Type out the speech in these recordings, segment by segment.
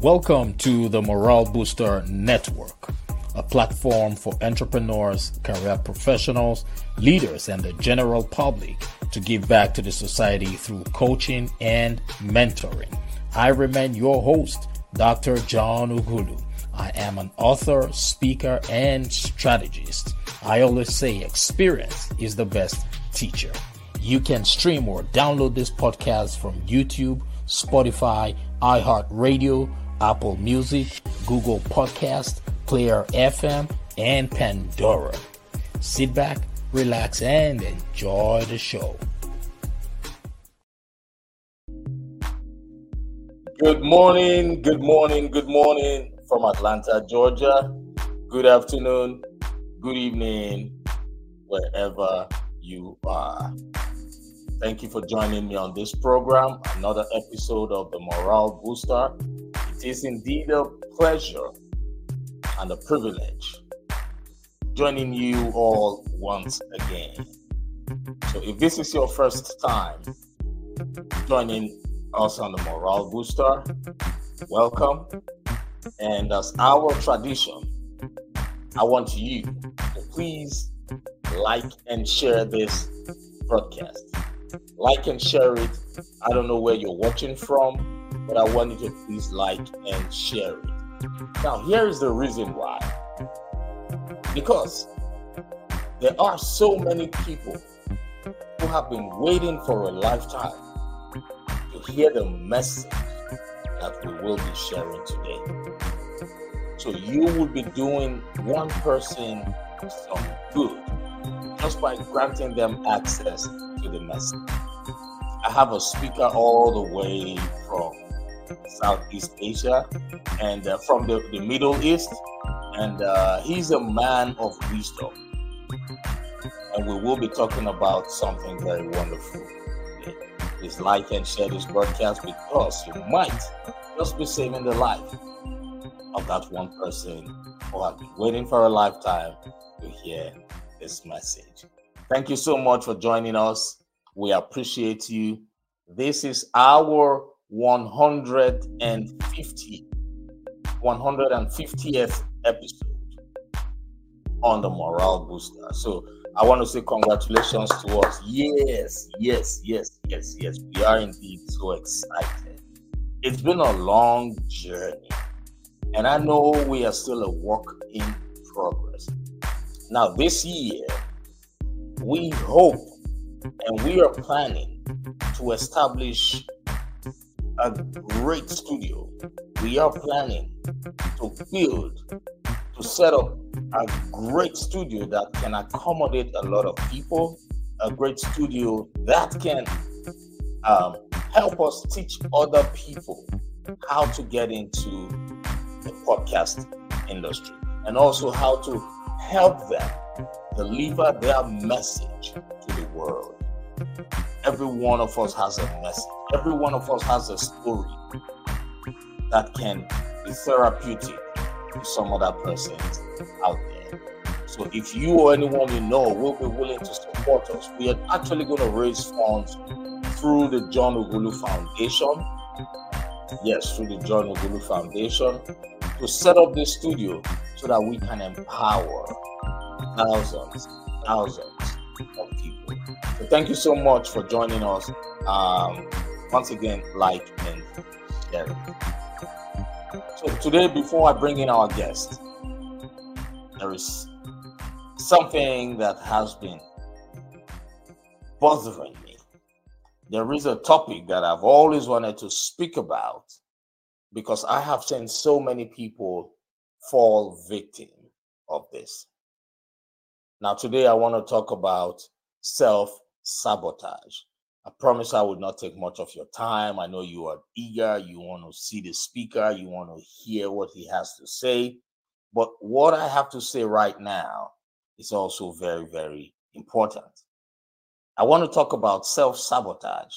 Welcome to the Morale Booster Network, a platform for entrepreneurs, career professionals, leaders, and the general public to give back to the society through coaching and mentoring. I remain your host, Dr. John Ugulu. I am an author, speaker, and strategist. I always say experience is the best teacher. You can stream or download this podcast from YouTube, Spotify, iHeartRadio, Apple Music, Google Podcast, Player FM, and Pandora. Sit back, relax, and enjoy the show. Good morning from Atlanta, Georgia. Good afternoon, good evening, wherever you are. Thank you for joining me on this program, another episode of the Morale Booster. It is indeed a pleasure and a privilege joining you all once again. So if this is your first time joining us on the Morale Booster, welcome. And as our tradition, I want you to please like and share this broadcast. Like and share it. I don't know where you're watching from, but I want you to please like and share it. Now, here is the reason why. Because there are so many people who have been waiting for a lifetime to hear the message that we will be sharing today. So you will be doing one person some good just by granting them access to the message. I have a speaker all the way from Southeast Asia and from the Middle East, and he's a man of wisdom. And we will be talking about something very wonderful today. Please like and share this broadcast because you might just be saving the life of that one person who has been waiting for a lifetime to hear this message. Thank you so much for joining us. We appreciate you. This is our 150th episode on the Morale Booster. So I want to say congratulations to us. Yes. We are indeed so excited. It's been a long journey, and I know we are still a work in progress. Now, this year, we hope and we are planning to establish a great studio. We are planning to set up a great studio that can accommodate a lot of people, a great studio that can help us teach other people how to get into the podcast industry and also how to help them deliver their message to the world. Every one of us has a message. Every one of us has a story that can be therapeutic to some other person out there. So if you or anyone you know will be willing to support us, we are actually going to raise funds through the John Ugulu Foundation. Yes, through the John Ugulu Foundation to set up this studio so that we can empower thousands of people. So thank you so much for joining us. Once again, like and share it. So today, before I bring in our guest, there is something that has been bothering me. There is a topic that I've always wanted to speak about because I have seen so many people fall victim of this. Now, today I want to talk about self-sabotage. I promise I would not take much of your time. I know you are eager. You want to see the speaker. You want to hear what he has to say. But what I have to say right now is also very, very important. I want to talk about self-sabotage.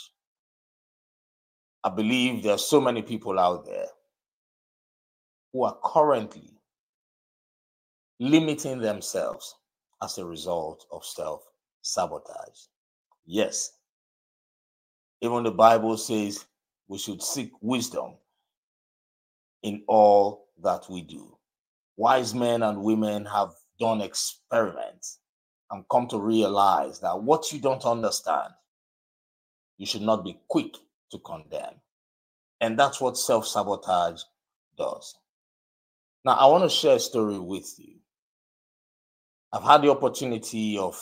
I believe there are so many people out there who are currently limiting themselves as a result of self-sabotage. Yes, even the Bible says we should seek wisdom in all that we do. Wise men and women have done experiments and come to realize that what you don't understand, you should not be quick to condemn. And that's what self-sabotage does. Now, I want to share a story with you. I've had the opportunity of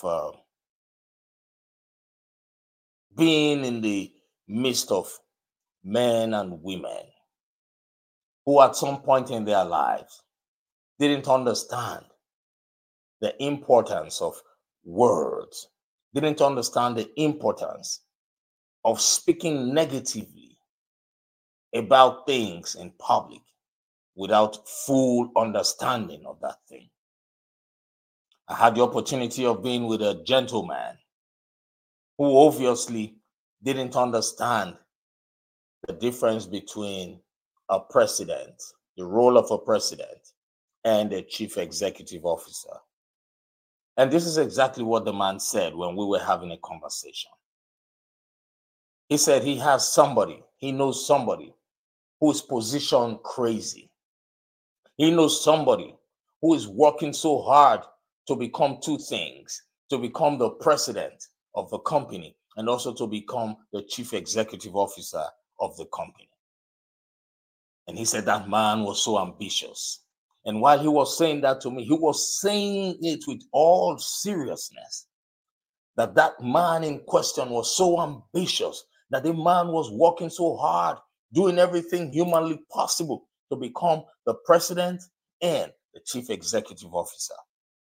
being in the midst of men and women who at some point in their lives didn't understand the importance of words, didn't understand the importance of speaking negatively about things in public without full understanding of that thing. I had the opportunity of being with a gentleman who obviously didn't understand the difference between a president, the role of a president, and a chief executive officer. And this is exactly what the man said when we were having a conversation. He said he has somebody, he knows somebody who is positioned crazy. He knows somebody who is working so hard to become two things, to become the president of the company and also to become the chief executive officer of the company. And he said that man was so ambitious. And while he was saying that to me, he was saying it with all seriousness, that that man in question was so ambitious, that the man was working so hard, doing everything humanly possible to become the president and the chief executive officer.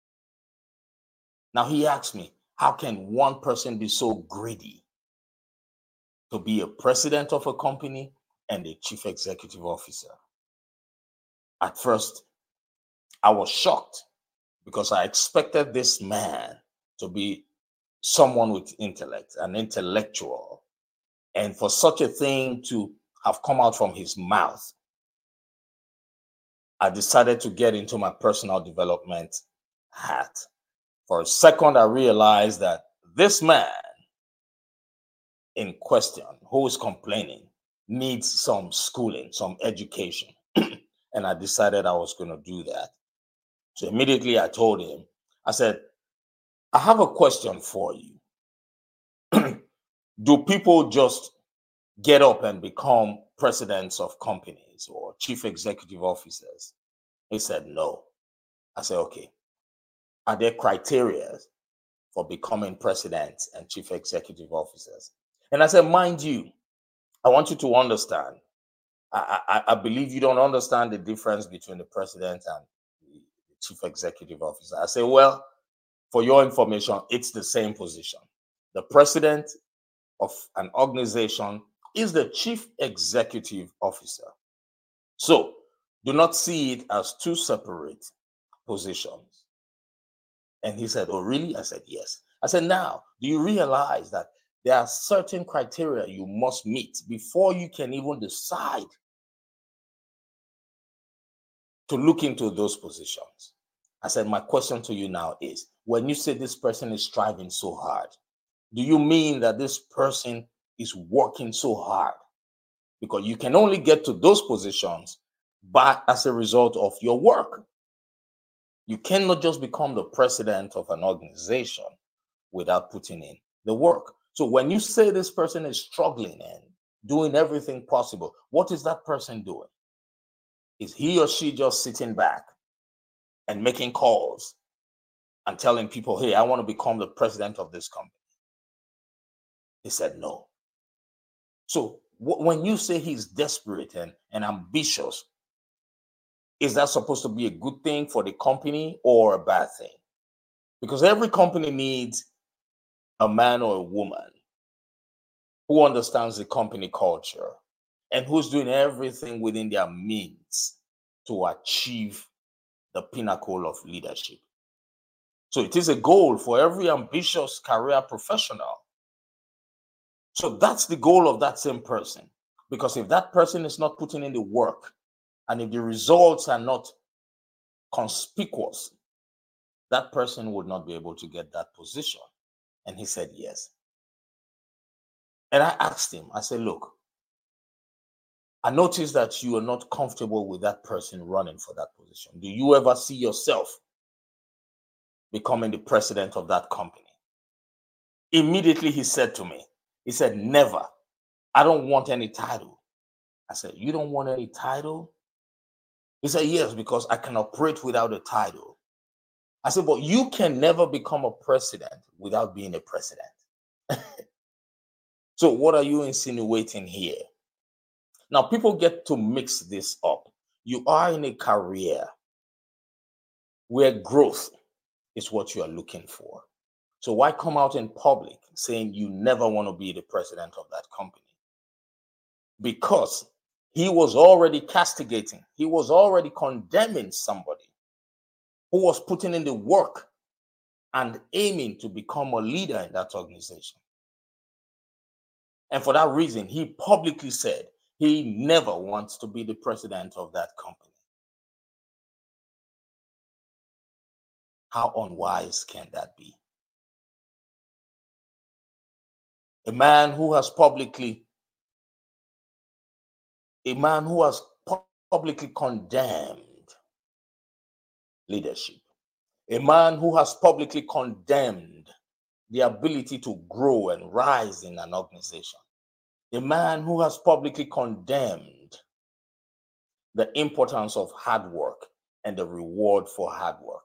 Now he asked me, how can one person be so greedy to be a president of a company and a chief executive officer? At first, I was shocked because I expected this man to be someone with intellect, an intellectual, and for such a thing to have come out from his mouth. I decided to get into my personal development hat. For a second, I realized that this man in question, who is complaining, needs some schooling, some education. And I decided I was going to do that. So immediately I told him, I said, I have a question for you. Do people just get up and become presidents of companies or chief executive officers? He said, no. I said, okay. Are there criteria for becoming presidents and chief executive officers? And I said, mind you, I want you to understand. I believe you don't understand the difference between the president and the chief executive officer. I say, well, for your information, it's the same position. The president of an organization is the chief executive officer. So do not see it as two separate positions. And he said, oh, really? I said, yes. I said, now, do you realize that there are certain criteria you must meet before you can even decide to look into those positions? I said, my question to you now is, when you say this person is striving so hard, do you mean that this person is working so hard? Because you can only get to those positions as a result of your work. You cannot just become the president of an organization without putting in the work. So when you say this person is struggling and doing everything possible, what is that person doing? Is he or she just sitting back and making calls and telling people, hey, I want to become the president of this company? He said no. So when you say he's desperate and ambitious, is that supposed to be a good thing for the company or a bad thing? Because every company needs a man or a woman who understands the company culture and who's doing everything within their means to achieve the pinnacle of leadership. So it is a goal for every ambitious career professional. So that's the goal of that same person. Because if that person is not putting in the work, and if the results are not conspicuous, that person would not be able to get that position. And he said yes. And I asked him, I said, look, I notice that you are not comfortable with that person running for that position. Do you ever see yourself becoming the president of that company? Immediately he said to me, he said, never. I don't want any title. I said, you don't want any title? He said, yes, because I can operate without a title. I said, but you can never become a president without being a president. So what are you insinuating here? Now, people get to mix this up. You are in a career where growth is what you are looking for. So why come out in public saying you never want to be the president of that company? Because he was already castigating, he was already condemning somebody who was putting in the work and aiming to become a leader in that organization. And for that reason, he publicly said he never wants to be the president of that company. How unwise can that be? A man who has publicly condemned leadership, a man who has publicly condemned the ability to grow and rise in an organization, a man who has publicly condemned the importance of hard work and the reward for hard work.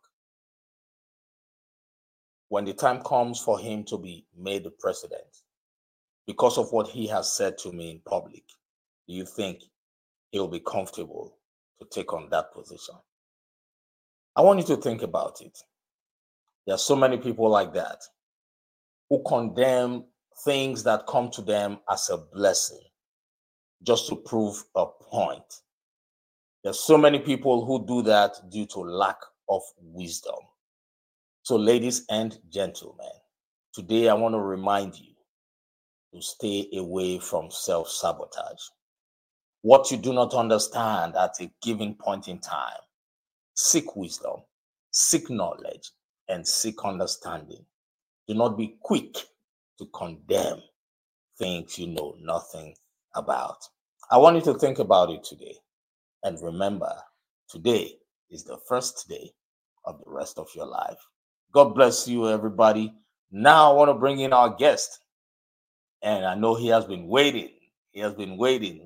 When the time comes for him to be made the president, because of what he has said to me in public, do you think he'll be comfortable to take on that position? I want you to think about it. There are so many people like that who condemn things that come to them as a blessing just to prove a point. There's so many people who do that due to lack of wisdom. So, ladies and gentlemen, today I want to remind you to stay away from self-sabotage. What you do not understand at a given point in time, seek wisdom, seek knowledge, and seek understanding. Do not be quick to condemn things you know nothing about. I want you to think about it today. And remember, today is the first day of the rest of your life. God bless you, everybody. Now I want to bring in our guest. And I know he has been waiting. He has been waiting.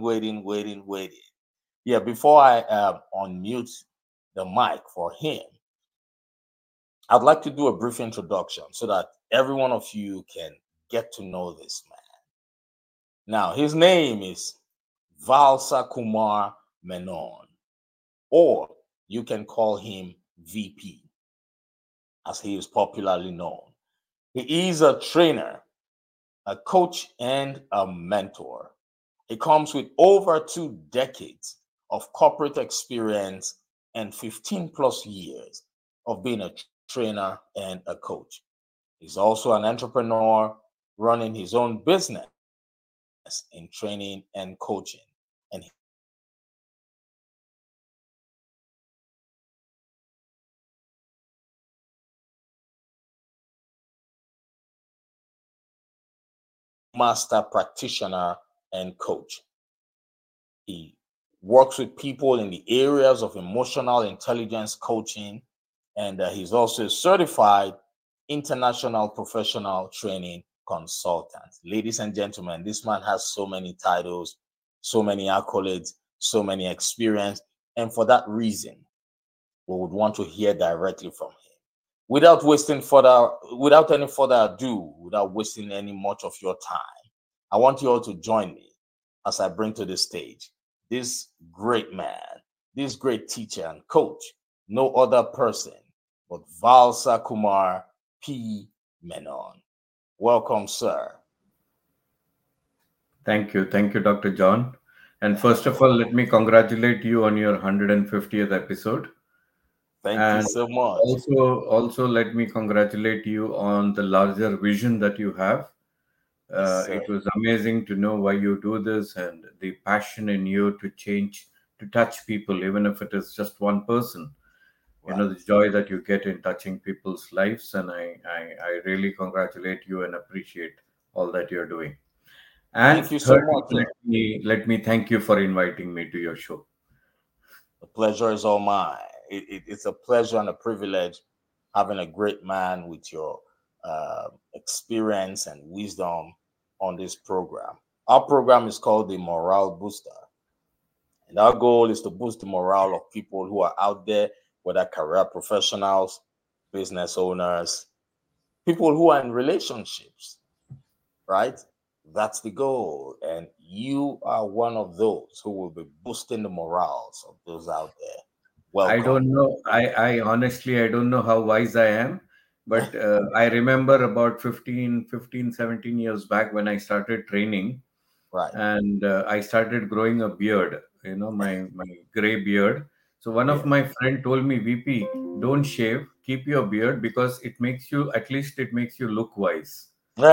Yeah, before I unmute the mic for him, I'd like to do a brief introduction so that every one of you can get to know this man. Now, his name is Valsa Kumar Menon, or you can call him VP, as he is popularly known. He is a trainer, a coach, and a mentor. He comes with over 2 decades of corporate experience and 15 plus years of being a trainer and a coach. He's also an entrepreneur running his own business in training and coaching. And master practitioner and coach. He works with people in the areas of emotional intelligence coaching, and he's also a certified international professional training consultant. Ladies and gentlemen, this man has so many titles, so many accolades, so many experience, and for that reason, we would want to hear directly from him. Without any further ado, without wasting any much of your time, I want you all to join me as I bring to the stage this great man, this great teacher and coach, no other person but Valsa Kumar P. Menon. Welcome, sir. Thank you, Dr. John. And first of all, let me congratulate you on your 150th episode. Thank you so much. Also, let me congratulate you on the larger vision that you have. It was amazing to know why you do this and the passion in you to change, to touch people, even if it is just one person. Right. You know, the joy that you get in touching people's lives. And I really congratulate you and appreciate all that you're doing. And Thank you so thirdly, much, sir. let me thank you for inviting me to your show. The pleasure is all mine. It's a pleasure and a privilege having a great man with your experience and wisdom on this program. Our program is called the Morale Booster. And our goal is to boost the morale of people who are out there, whether career professionals, business owners, people who are in relationships, right? That's the goal. And you are one of those who will be boosting the morals of those out there. I Welcome. don't know. I honestly, I don't know how wise I am, but I remember about 17 years back when I started training, Right. and I started growing a beard, my gray beard. So one of Yeah. my friend told me, VP, don't shave, keep your beard because it makes you, at least it makes you look wise.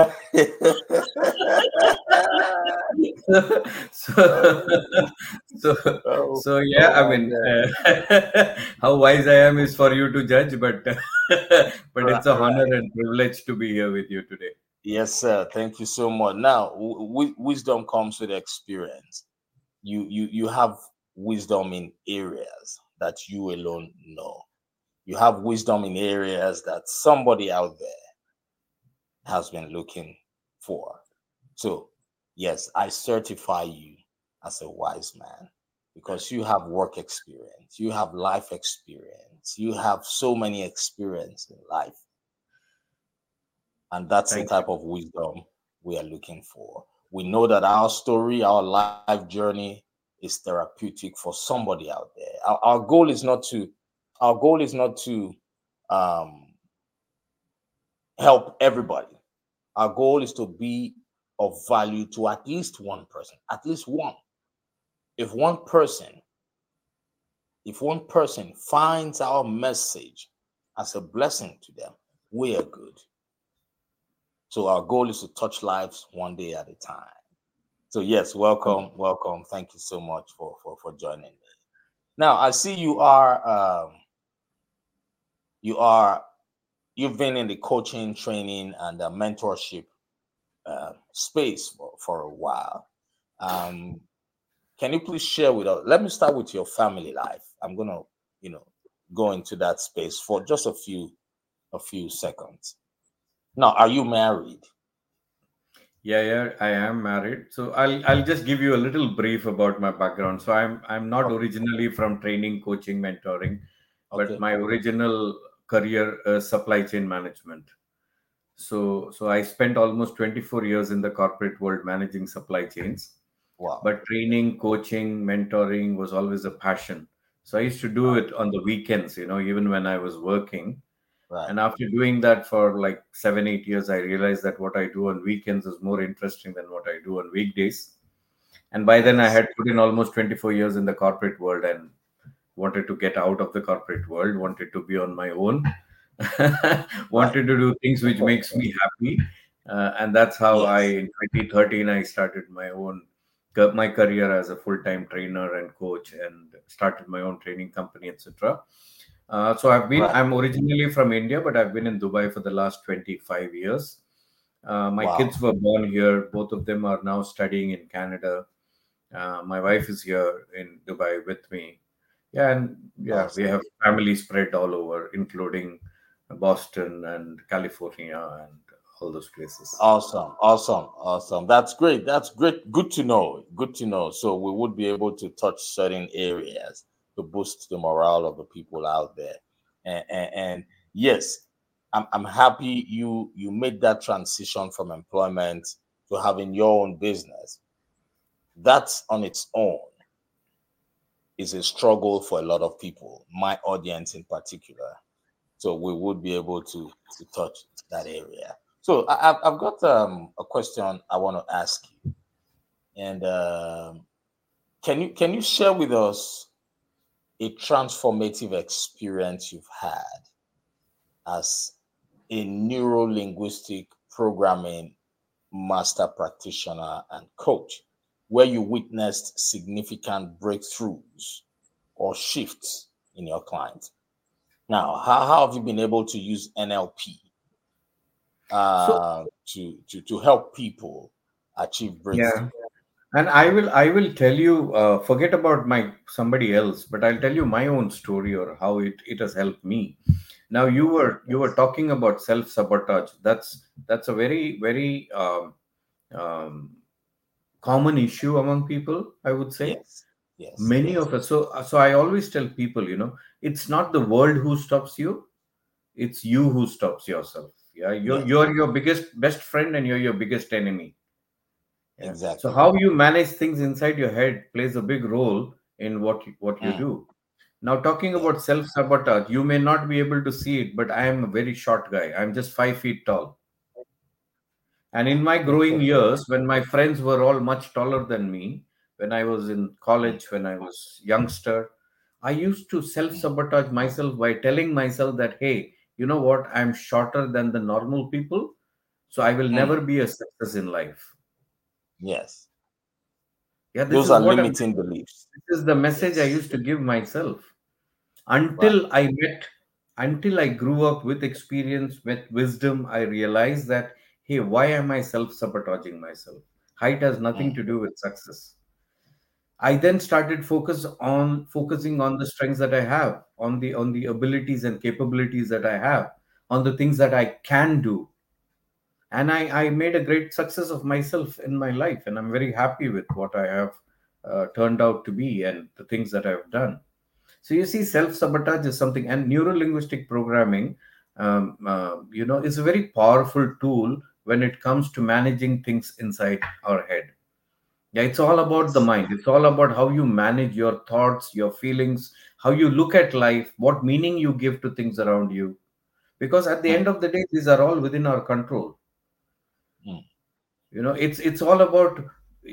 so so oh, so yeah, oh I my mean, God. how wise I am is for you to judge, but but Right, it's a honor right. and privilege to be here with you today. Yes, sir. Thank you so much. Now, wisdom comes with experience. You have wisdom in areas that you alone know. You have wisdom in areas that somebody out there has been looking for. So, yes, I certify you as a wise man because you have work experience, you have life experience, you have so many experience in life. And that's the Thank type you. of wisdom we are looking for. We know that our story, our life journey is therapeutic for somebody out there. Our goal is not to um, help everybody. Our goal is to be of value to at least one person, at least one. If one person, if one person finds our message as a blessing to them, we are good. So our goal is to touch lives one day at a time. So yes, welcome, welcome. Thank you so much for joining me. Now I see you are you've been in the coaching, training, and mentorship space for a while. Um, can you please share with us? Let me start with your family life. I'm gonna, you know, go into that space for just a few seconds. Now, are you married? Yeah, yeah, I am married. So I'll just give you a little brief about my background. So I'm not Okay. originally from training, coaching, mentoring, but Okay. my original career is supply chain management. So I spent almost 24 years in the corporate world managing supply chains, Wow. but training, coaching, mentoring was always a passion. So I used to do Wow. it on the weekends, even when I was working. Right. And after doing that for like 7, 8 years, I realized that what I do on weekends is more interesting than what I do on weekdays. And by then, I Nice. had put in almost 24 years in the corporate world and wanted to get out of the corporate world, wanted to be on my own, Right. wanted to do things which makes me happy. And that's how Yes. in 2013, I started my career as a full-time trainer and coach and started my own training company, etc. So Right. I'm originally from India, but I've been in Dubai for the last 25 years. My Wow. kids were born here. Both of them are now studying in Canada. My wife is here in Dubai with me. Yeah, and yeah, we Awesome. have family spread all over, including Boston and California and all those places. Awesome. Awesome. Awesome. That's great. That's great. Good to know. Good to know. So we would be able to touch certain areas to boost the morale of the people out there. And yes, I'm happy you made that transition from employment to having your own business. That's on its own is a struggle for a lot of people, my audience in particular. So we would be able to touch that area. So I've got a question I want to ask you, and can you share with us a transformative experience you've had as a neuro linguistic programming master practitioner and coach, where you witnessed significant breakthroughs or shifts in your clients? Now, how have you been able to use NLP So to help people achieve Yeah. breakthrough. And I will tell you, forget about my somebody else, but I'll tell you my own story or how it has helped me. Now you were Yes. talking about self sabotage. That's a very um, common issue among people, I would say. Yes. Yes. Many Yes. of us. So I always tell people, it's not the world who stops you, it's you who stops yourself. Yeah, you're Yes. you're your biggest best friend and you're your biggest enemy. Yeah. So Exactly. how you manage things inside your head plays a big role in what you Mm. do. Now, talking Yeah. about self sabotage, you may not be able to see it, but I am a very short guy. I'm just 5 feet tall. And in my growing years, when my friends were all much taller than me, when I was in Mm, college, when I was youngster, I used to self mm, sabotage myself by telling myself that, hey, you know what? I'm shorter than the normal people, so I will never mm. be a success in life. Yes. Yeah, this Those is are what I'm. limiting beliefs. This is the message I Yes. used to give myself Right. until I met, until I grew up with experience, with wisdom. I realized that, hey, why am I self sabotaging myself? Height has nothing Mm, to do with success. I then started focusing on the strengths that I have, on the abilities and capabilities that I have, on the things that I can do. And I made a great success of myself in my life. And I'm very happy with what I have turned out to be and the things that I've done. So you see, self sabotage is something, and neuro linguistic programming, is a very powerful tool when it comes to managing things inside our head. Yeah, it's all about the yes. mind. It's all about how you manage your thoughts, your feelings, how you look at life, what meaning you give to things around you. Because at the Mm, end of the day, these are all within our control. mm. It's all about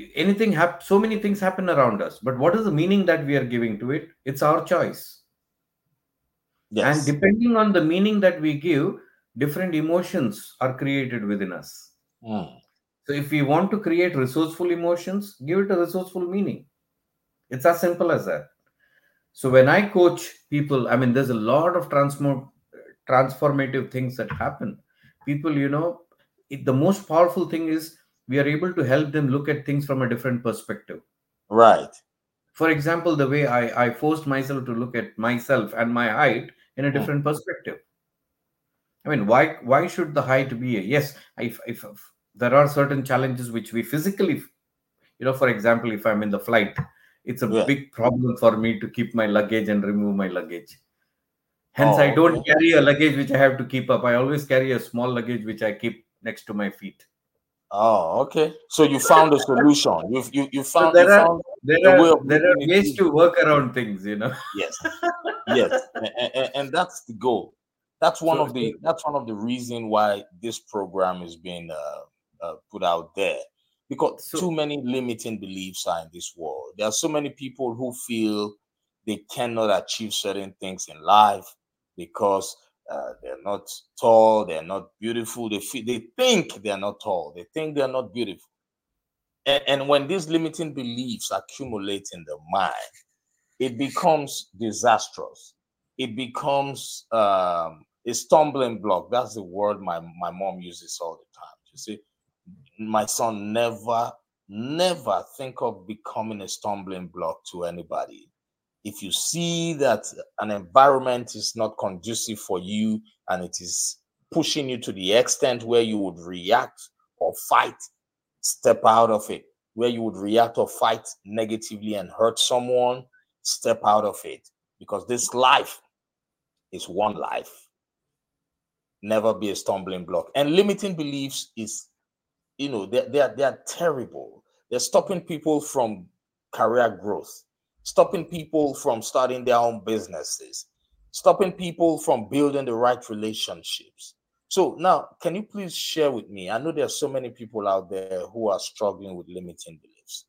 so many things happen around us, but what is the meaning that we are giving to it? It's our choice. And Yes. depending on the meaning that we give, different emotions are created within us. Mm, So if we want to create resourceful emotions, give it a resourceful meaning. It's as simple as that. So when I coach people, I mean, there's a lot of transformative things that happen. People, the most powerful thing is we are able to help them look at things from a different perspective. right. For example, the way I forced myself to look at myself and my height in a Mm, different perspective. I mean, why should the height be a yes? If there are certain challenges which we physically, for example, if I'm in the flight, it's a yeah. big problem for me to keep my luggage and remove my luggage. Hence, I Oh, don't okay. carry a luggage which I have to keep up. I always carry a small luggage which I keep next to my feet. Oh, okay. So you found a solution. You So found you found there a way are of there are making it ways easy. to work around things. Yes. Yes. And that's the goal. So, That's one of the reason why this program is being put out there, because too so many limiting beliefs are in this world. There are so many people who feel they cannot achieve certain things in life because they're not tall, they're not beautiful. They think they're not tall, they think they're not beautiful, and when these limiting beliefs accumulate in the mind, it becomes disastrous. It becomes a stumbling block. That's the word my mom uses all the time. She say, my son, never think of becoming a stumbling block to anybody. If you see that an environment is not conducive for you and it is pushing you to the extent where you would react or fight, step out of it. Where you would react or fight negatively and hurt someone, step out of it. Because this life is one life. Never be a stumbling block. And limiting beliefs is, they're terrible. They're stopping people from career growth, stopping people from starting their own businesses, stopping people from building the right relationships. So now, can you please share with me? I know there are so many people out there who are struggling with limiting beliefs.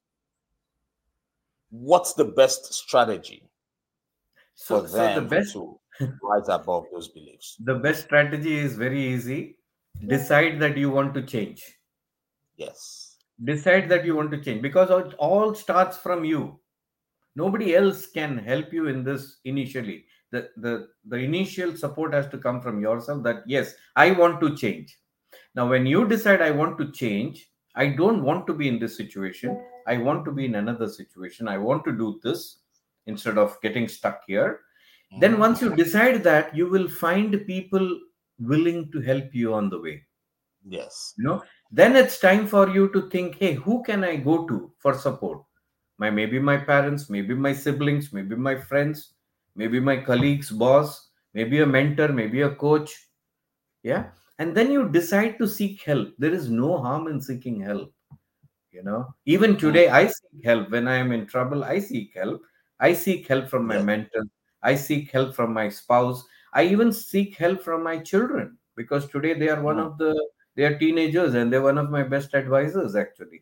What's the best strategy for so the them best to rise above those beliefs? the best strategy is very easy. Decide that you want to change. Yes. Decide that you want to change because it all starts from you. Nobody else can help you in this initially. The initial support has to come from yourself, that yes, I want to change. Now when you decide I want to change, I don't want to be in this situation. I want to be in another situation. I want to do this instead of getting stuck here. Then, Mhm. once you decide that, you will find people willing to help you on the way. Yes. Then it's time for you to think, hey, who can I go to for support? Maybe my parents, maybe my siblings, maybe my friends, maybe my colleagues, boss, maybe a mentor, maybe a coach. Yeah. And then you decide to seek help. There is no harm in seeking help. Even Mm. today, I seek help. When I am in trouble, I seek help. I seek help from my Yes. mentor. I seek help from my spouse. I even seek help from my children, because today they are Mm. they are teenagers, and they're one of my best advisors, actually.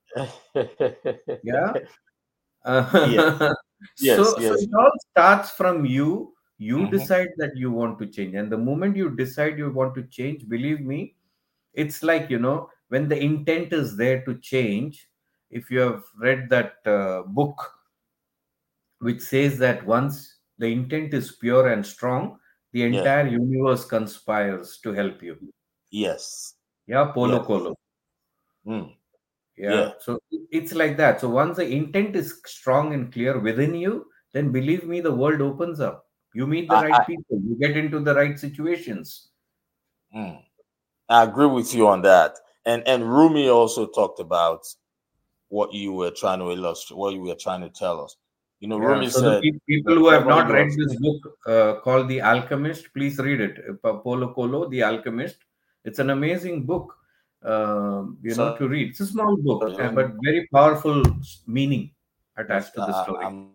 Yeah. Yes. Yes. So Yes. it all starts from you. You Mhm. decide that you want to change, and the moment you decide you want to change, believe me, it's like, when the intent is there to change. If you have read that book, which says that once the intent is pure and strong, the Yeah. entire universe conspires to help you. Yes. Yeah, Polo Yes. Colo. Mm. Yeah, Yeah. so it's like that. So once the intent is strong and clear within you, then believe me, the world opens up. You meet the I right people, you get into the right situations. mm, I agree with you on that. And Rumi also talked about what you were trying to illustrate, what you were trying to tell us. Yeah, Rumi so the said, people who have whatever not you read are this book called The Alchemist, please read it. Paulo Coelho, The Alchemist. It's an amazing book, so to read. It's a small book, let me but very powerful meaning attached to the story. I'm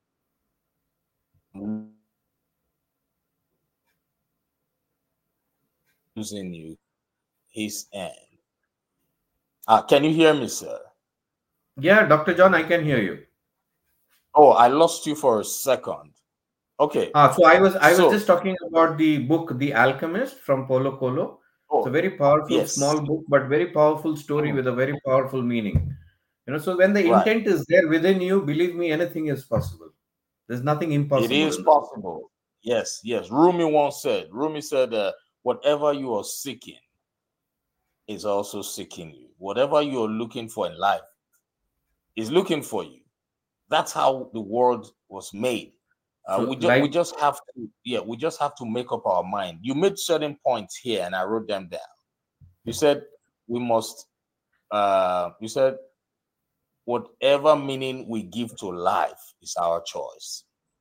losing you his end. Can you hear me, sir? Yeah, Dr. John, I can hear you. Oh, I lost you for a second. Okay. So I was So, just talking about the book The Alchemist from Paulo Coelho. It's a oh, very powerful yes. small book, but very powerful story Mm, with a very powerful meaning. So when the right. intent is there within you, believe me, anything is possible. There's nothing It impossible is in the world. possible. Yes, yes. Rumi said, whatever you are seeking is also seeking you. Whatever you're looking for in life is looking for you. That's how the world was made. So We life, just have to, yeah, we just have to make up our mind. You made certain points here, and I wrote them down. You said we must. You said whatever meaning we give to life is our choice,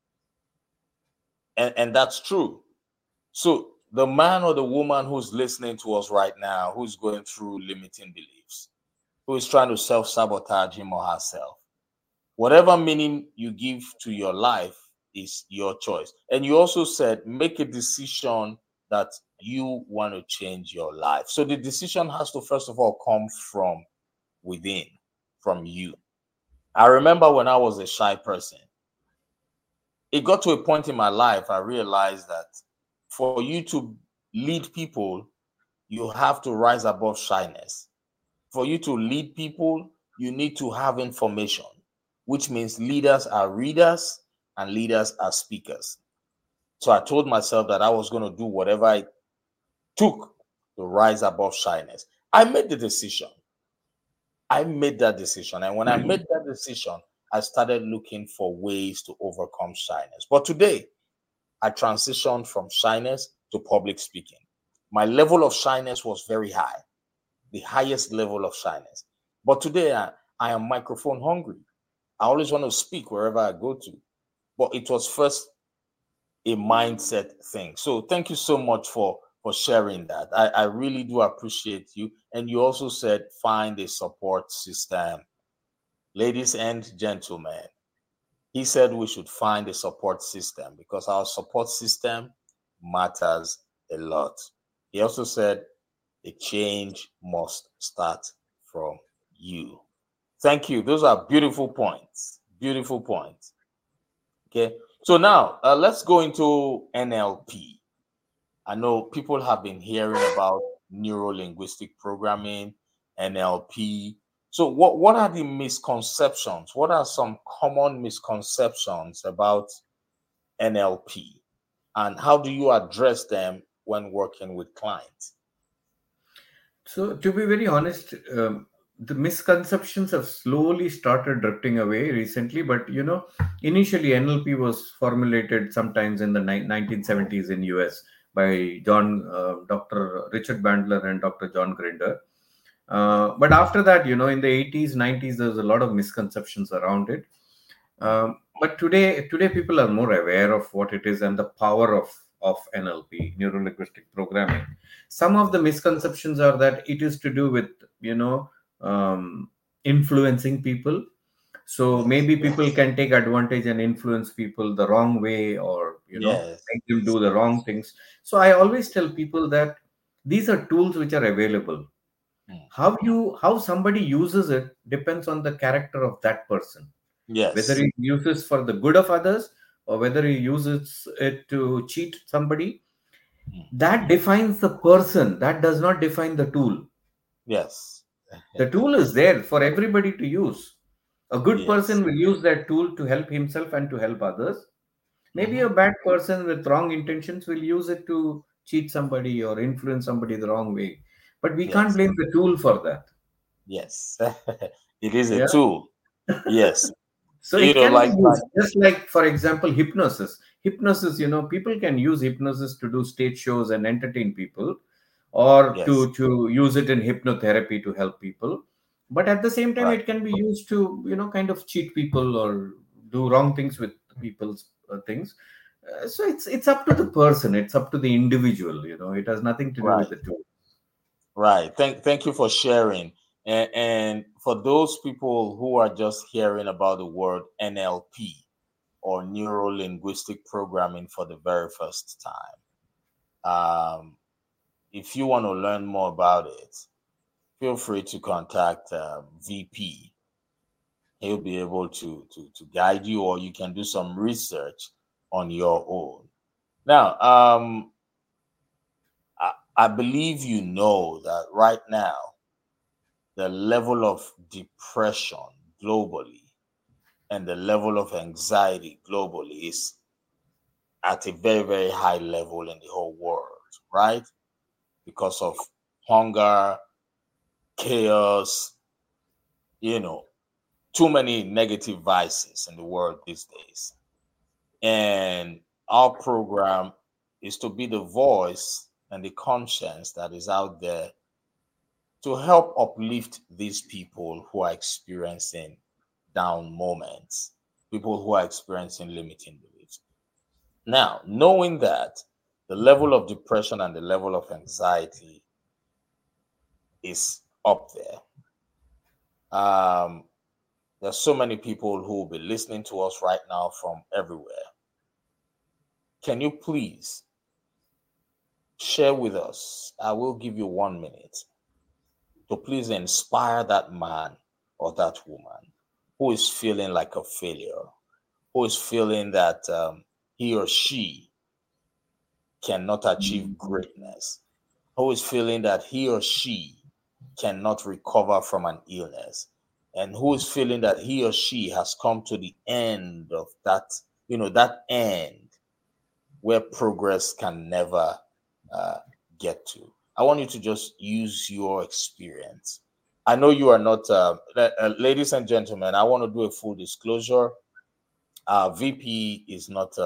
and that's true. So the man or the woman who's listening to us right now, who's going through limiting beliefs, who is trying to self-sabotage him or herself, whatever meaning you give to your life is your choice. And you also said make a decision that you want to change your life. So the decision has to first of all come from within, from you. I remember when I was a shy person, it got to a point in my life I realized that for you to lead people, you have to rise above shyness. For you to lead people, you need to have information, which means leaders are readers and leaders are speakers. So I told myself that I was going to do whatever it took to rise above shyness. I made the decision. I made that decision. And when I made that decision, I started looking for ways to overcome shyness. But today, I transitioned from shyness to public speaking. My level of shyness was very high, the highest level of shyness. But today, I am microphone hungry. I always want to speak wherever I go to. But it was first a mindset thing. So thank you so much for sharing that. I really do appreciate you. And you also said find a support system. Ladies and gentlemen, he said we should find a support system because our support system matters a lot. He also said the change must start from you. Thank you. Those are beautiful points. Beautiful points. Okay. So now let's go into NLP. I know people have been hearing about neuro linguistic programming, NLP. So, what are the misconceptions? What are some common misconceptions about NLP? And how do you address them when working with clients? so to be very honest, the misconceptions have slowly started drifting away recently. But initially NLP was formulated sometimes in the 1970s in US by Dr. Richard Bandler and Dr. John Grinder. Yeah. But after that, in the 80s, 90s, there's a lot of misconceptions around it. But today people are more aware of what it is and the power of NLP, neuro linguistic programming. Some of the misconceptions are that it is to do with um, influencing people. So Yes. maybe people can take advantage and influence people the wrong way, or Yes. make them do the wrong things. So I always tell people that these are tools which are available. Mm. How somebody uses it depends on the character of that person, whether Yes. he uses for the good of others or whether he uses it to cheat somebody. Mm. That defines the person, that does not define the tool. Yes. The tool is there for everybody to use. A good Yes. person will use that tool to help himself and to help others. Maybe Hmm. a bad person with wrong intentions will use it to cheat somebody or influence somebody the wrong way, but we can't Yes. blame the tool for that. Yes. It is a Yeah. tool. Yes. So it can be Like used just like, for example, hypnosis. Hypnosis, people can use hypnosis to do stage shows and entertain people, or yes. to use it in hypnotherapy to help people. But at the same time, Right. it can be used to, kind of cheat people or do wrong things with people's things. So it's up to the person. It's up to the individual. It has nothing to do with Right. the tool. Right. Thank you for sharing. And for those people who are just hearing about the word NLP or neuro linguistic programming for the very first time, if you want to learn more about it, feel free to contact VP. He'll be able to guide you, or you can do some research on your own. Now, I believe you know that right now the level of depression globally and the level of anxiety globally is at a very, very high level in the whole world, right? Because of hunger, chaos, you know, too many negative vices in the world these days. And our program is to be the voice and the conscience that is out there to help uplift these people who are experiencing down moments, people who are experiencing limiting beliefs. Now, knowing that the level of depression and the level of anxiety is up there, there's so many people who will be listening to us right now from everywhere. Can you please share with us? I will give you 1 minute to please inspire that man or that woman who is feeling like a failure, who is feeling that he or she cannot achieve greatness, who is feeling that he or she cannot recover from an illness, and who is feeling that he or she has come to the end of that, that end where progress can never uh, get to. I want you to just use your experience. I know you are not, ladies and gentlemen, I want to do a full disclosure. VP is not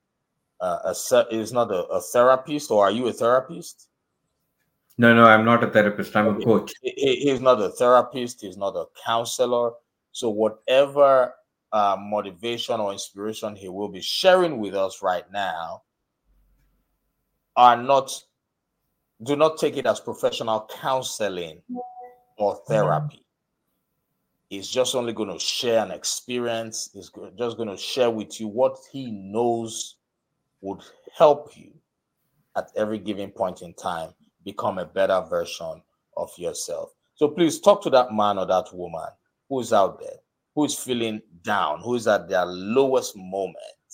is not a therapist, or are you a therapist? No, no, I'm not a therapist. I'm a Okay. coach. He's not a therapist. He's not a counselor. So whatever motivation or inspiration he will be sharing with us right now are not do not take it as professional counseling or therapy. He's just only going to share an experience. Just going to share with you what he knows would help you at every given point in time become a better version of yourself. So please talk to that man or that woman who is out there, who is feeling down, who is at their lowest moment.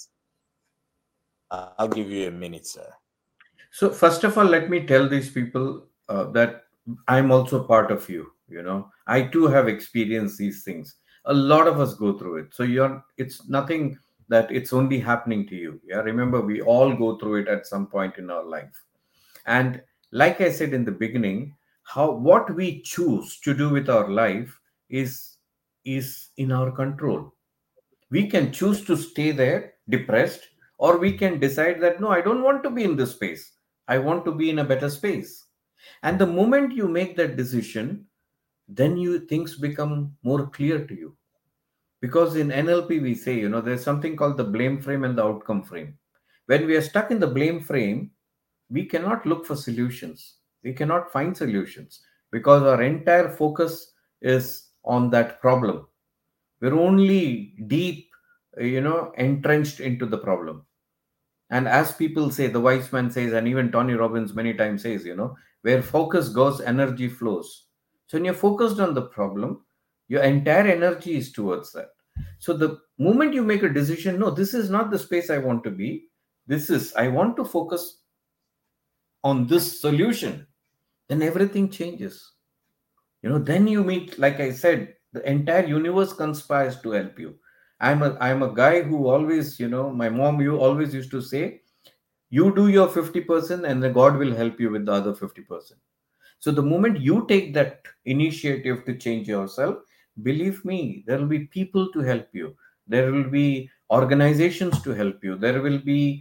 I'll give you a minute, sir. So first of all, let me tell these people that I'm also part of you. I too have experienced these things. A lot of us go through it. So it's nothing that it's only happening to you. Yeah, remember, we all go through it at some point in our life. And like I said in the beginning, How what we choose to do with our life is in our control. We can choose to stay there depressed, or we can decide that no, I don't want to be in this space. I want to be in a better space. And the moment you make that decision, then you things become more clear to you. Because in NLP we say, there's something called the blame frame and the outcome frame. When we are stuck in the blame frame, we cannot look for solutions. We cannot find solutions because our entire focus is on that problem. We're only deep, entrenched into the problem. And as people say, the wise man says, and even Tony Robbins many times says, where focus goes, energy flows. So when you're focused on the problem, your entire energy is towards that. So the moment you make a decision, no, this is not the space I want to be. I want to focus on this solution, then everything changes. Then you meet, like I said, the entire universe conspires to help you. I'm a guy who always, my mom, you always used to say, you do your 50% and the God will help you with the other 50%. So the moment you take that initiative to change yourself, believe me, there will be people to help you. There will be organizations to help you. There will be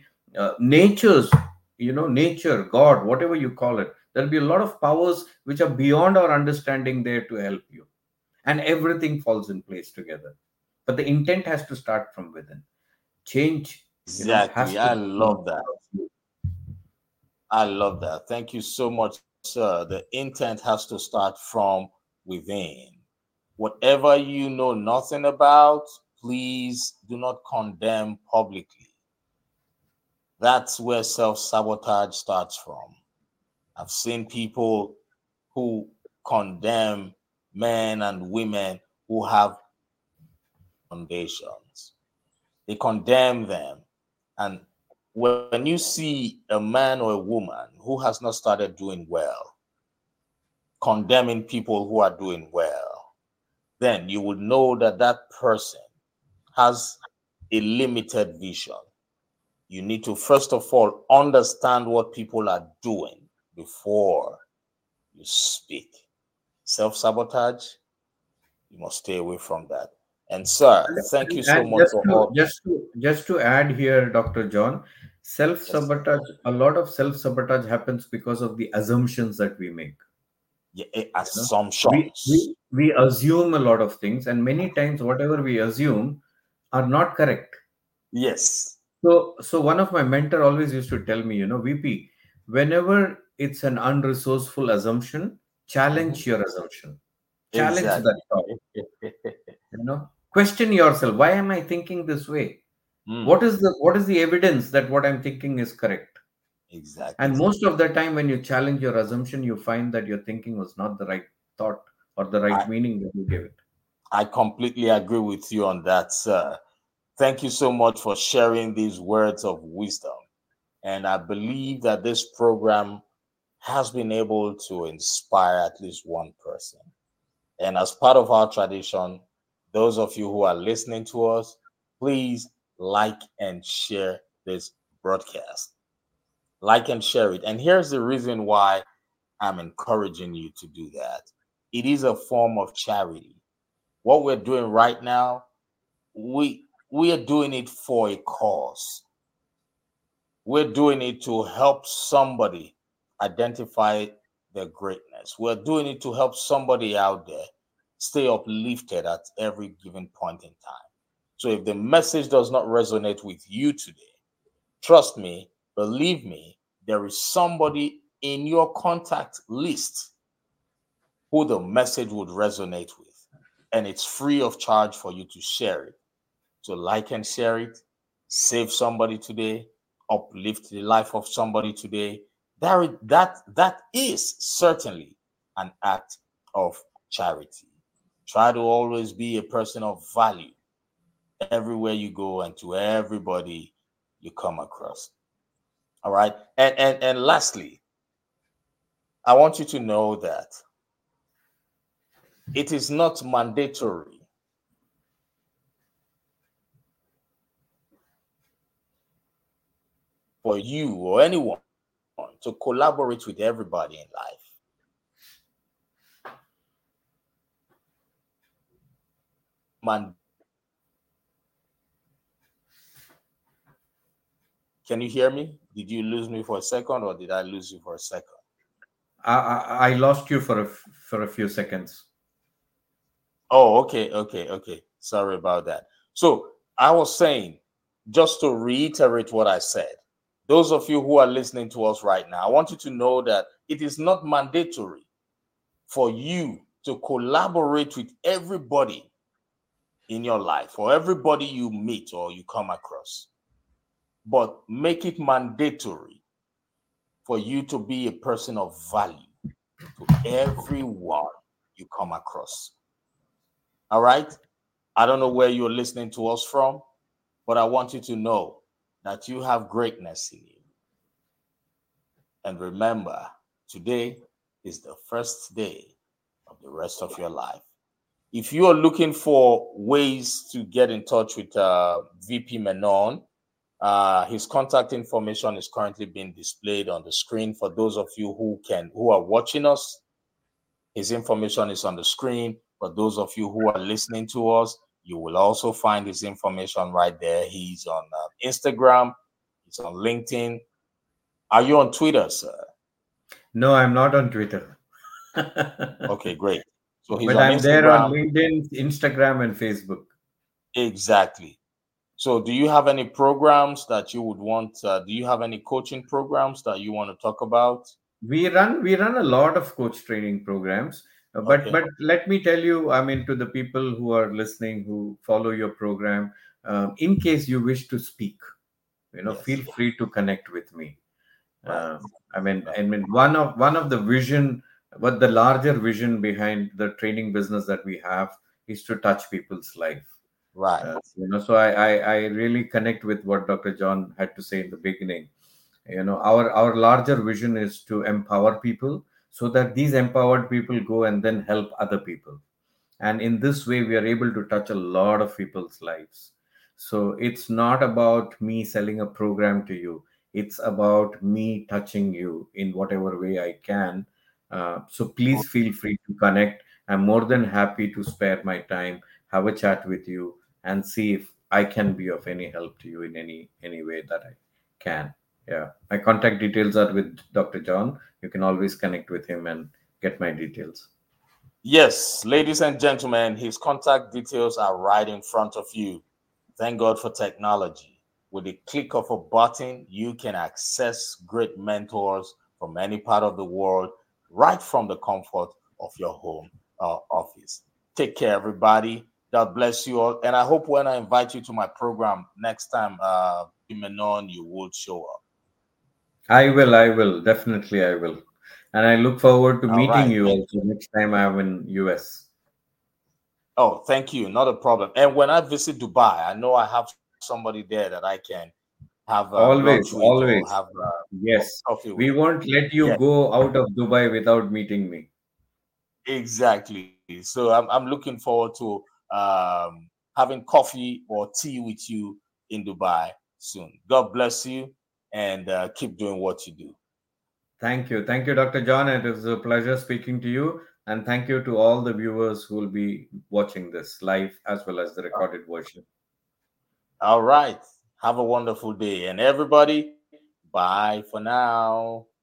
nature, God, whatever you call it. There'll be a lot of powers which are beyond our understanding there to help you. And everything falls in place together. But the intent has to start from within. Change, has Exactly. to I begin. love that. I love that. Thank you so much, sir. The intent has to start from within. Whatever you know nothing about, please do not condemn publicly. That's where self sabotage starts from. I've seen people who condemn men and women who have foundations. They condemn them. And when you see a man or a woman who has not started doing well, condemning people who are doing well, then you would know that that person has a limited vision. You need to, first of all, understand what people are doing before you speak. Self sabotage, you must stay away from that. And, sir, thank you so And much for all. just to add here, Dr. John, self Yes, sir. sabotage. A lot of self sabotage happens because of the assumptions that we make. Yeah, You know, we assumptions. we we assume a lot of things, and many times whatever we assume are not correct. Yes, So one of my mentor always used to tell me, VP, whenever it's an unresourceful assumption, mhm, challenge your assumption, challenge that exactly. thought. Question yourself: why am I thinking this way? Mm, What is the evidence that what I'm thinking is correct? And exactly. most of the time, when you challenge your assumption, you find that your thinking was not the right thought or the right I, meaning that you gave it. I completely agree with you on that, sir. Thank you so much for sharing these words of wisdom. And I believe that this program has been able to inspire at least one person. And as part of our tradition, those of you who are listening to us, please like and share this broadcast. Like and share it. And here's the reason why I'm encouraging you to do that. It is a form of charity. What we're doing right now, we are doing it for a cause. We're doing it to help somebody identify their greatness. We're doing it to help somebody out there stay uplifted at every given point in time. So if the message does not resonate with you today, trust me, believe me, there is somebody in your contact list who the message would resonate with. And it's free of charge for you to share it. So like and share it, save somebody today, uplift the life of somebody today. That is certainly an act of charity. Try to always be a person of value everywhere you go and to everybody you come across. All right. And lastly, I want you to know that it is not mandatory for you or anyone to collaborate with everybody in life. Can you hear me? Did you lose me for a second, or did I lose you for a second? I lost you for a few seconds. Oh, okay. Sorry about that. So I was saying, just to reiterate what I said, those of you who are listening to us right now, I want you to know that it is not mandatory for you to collaborate with everybody in your life or everybody you meet or you come across, but make it mandatory for you to be a person of value to everyone you come across. All right? I don't know where you're listening to us from, but I want you to know that you have greatness in you. And remember, today is the first day of the rest of your life. If you are looking for ways to get in touch with VP Menon, his contact information is currently being displayed on the screen for those of you who are watching us. His information is on the screen. For those of you who are listening to us, you will also find his information right there. He's on Instagram. He's on LinkedIn. Are you on Twitter, sir? No, I'm not on Twitter. Okay, great. So he's But on I'm there on Instagram. LinkedIn, Instagram, and Facebook. Exactly. So do you have any programs that you would want? Do you have any coaching programs that you want to talk about? We run a lot of coach training programs, but Okay. let me tell you, I mean, to the people who are listening who follow your program, in case you wish to speak, feel Yes. free to connect with me. Right. I mean, one of the vision, what the larger vision behind the training business that we have is to touch people's life. Right. So I really connect with what Dr. John had to say in the beginning. Our larger vision is to empower people so that these empowered people go and then help other people, and in this way we are able to touch a lot of people's lives. So it's not about me selling a program to you, it's about me touching you in whatever way I can. So please feel free to connect. I'm more than happy to spare my time, have a chat with you, and see if I can be of any help to you in any way that I can. Yeah, my contact details are with Dr. John. You can always connect with him and get my details. Yes, ladies and gentlemen, his contact details are right in front of you. Thank God for technology. With a click of a button, you can access great mentors from any part of the world right from the comfort of your home office. Take care, everybody. God bless you all. And I hope when I invite you to my program next time, Menon, you will show up. I will, definitely I will. And I look forward to All meeting right. you also next time I'm in US. Oh, thank you. Not a problem. And when I visit Dubai, I know I have somebody there that I can have lunch Always, with or have always. Yes. coffee with. We won't let you Yeah, go out of Dubai without meeting me. exactly. So I'm looking forward to having coffee or tea with you in Dubai soon. God bless you and keep doing what you do. Thank you. Thank you, Dr. John. It was a pleasure speaking to you. And thank you to all the viewers who will be watching this live as well as the recorded version. All right. Have a wonderful day. And everybody, bye for now.